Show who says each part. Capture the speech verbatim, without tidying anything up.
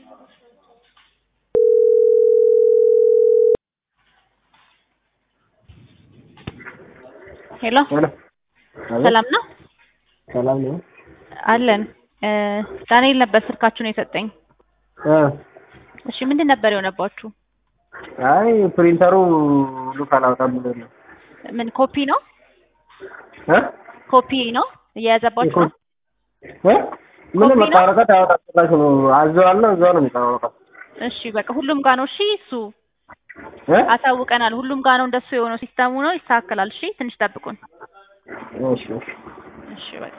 Speaker 1: ሄሎ
Speaker 2: ሄሎ
Speaker 1: ሰላም ነው
Speaker 2: ሰላም ነው
Speaker 1: አለን ዳንኤል ነበር ስልካችሁን የሰጠኝ
Speaker 2: እ
Speaker 1: እሺ ምንድን ነበር የሆነባችሁ
Speaker 2: አይ ፕሪንተሩ ሉክ አላወጣም ብሎ ነው
Speaker 1: ምን ኮፒ ነው
Speaker 2: እ
Speaker 1: ኮፒ ነው የያዘባችሁ ነው
Speaker 2: እ ምን መጣረቀት ያወጣላሽ ነው አዘዋለሁ እዛው ነው የሚታወቀው
Speaker 1: እሺ በቃ ሁሉም ጋር ነው እሺ እሱ
Speaker 2: እ
Speaker 1: አሳውቀናል ሁሉም ጋር ነው እንደሱ የሆነው ሲስተሙ ነው ይስተካከላል እሺ ትንሽ ጠብቁን
Speaker 2: እሺ
Speaker 1: እሺ በቃ